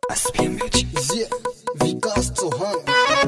विकास चौहान।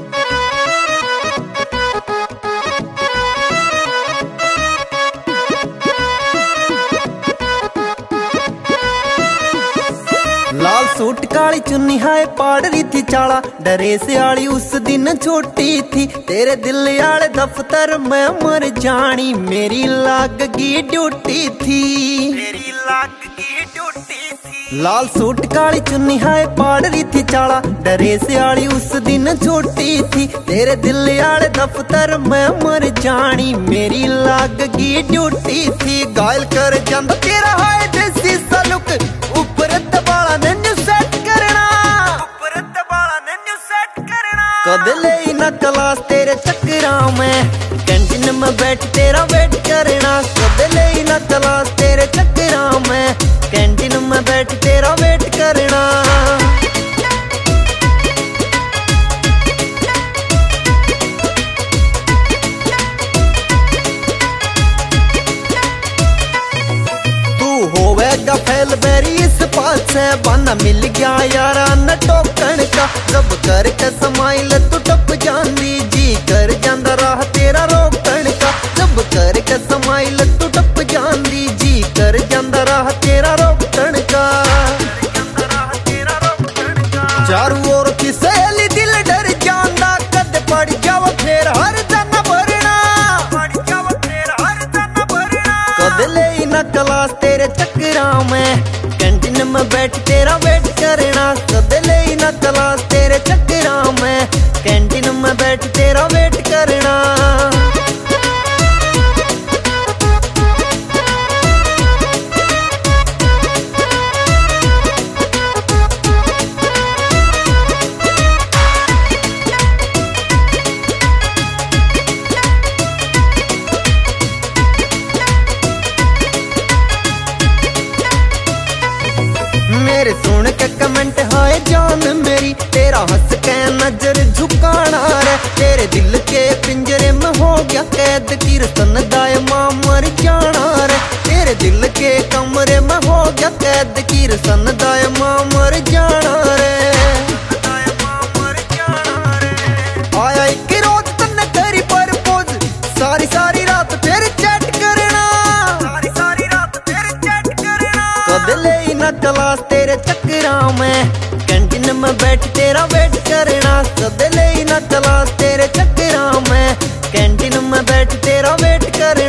लाल suit काली चुन्नी हाय पाड़ रही थी चाला, डरे से आली उस दिन छोटी थी। तेरे दिल आले दफ्तर में मर जानी, मेरी लाग की ड्यूटी थी, मेरी लाग की ड्यूटी थी। लाल सूट काली चुन्नी हाय पाड़ रही थी चाला, डरे से आली उस दिन छोटी थी। तेरे दिल आले दफ्तर में मर जानी, मेरी लाग की ड्यूटी थी। घायल कर जांदा तेरा हाय देसी सा लुक, ऊपर दबाला ने न्यू सेट करना, ऊपर दबाला ने न्यू सेट करना। कद ले ना क्लास तेरे चक्करां में, कैंटीन में बैठ तेरा वेट करना। कद ले ना क्लास तेरे चक्करां में, कैंटीन में बैठ तेरा वेट करना। होवेगा फैल बेरी इस पास से, बहाना मिल गया यारा न टोकन का। जब करके समाइल तू टप जांदी, जी कर जांदा राह तेरा रोकन का। जब करके समाइल तू टप जांदी, जी कर जांदा राह तेरा रोकन का। चारू ओर की सहेली दिल डर जांदा, कद पड़ जाओ फिर हर जाना भरना, पड़ जाओ फिर हर जाना भरना। कद ले ना क्लास तेरे चक्करां में, कैंटीन में बैठ तेरा वेट करना। कद ले ना क्लास तेरे चक्करां में, कैंटीन में बैठ तेरा वेट करना। मेरे सुन के कमेंट हाय जान मेरी, तेरा हंस के नजर झुकाना रे। तेरे दिल के पिंजरे में हो गया कैद, कीर्तन दायमा मर जाना रे। तेरे दिल के कमरे में हो गया कैद, कीर्तन दायमा मर जाना रे। आया एक रोज तन्ने करी परपोज, सारी सारी रात फिर चैट करना, सारी सारी रात फिर चैट करना। कद ले ना क्लास तेरे चक्करां में, कैंटीन में बैठ तेरा वेट करना। कद ले ना क्लास तेरे चक्करां में, कैंटीन में बैठ तेरा वेट करना।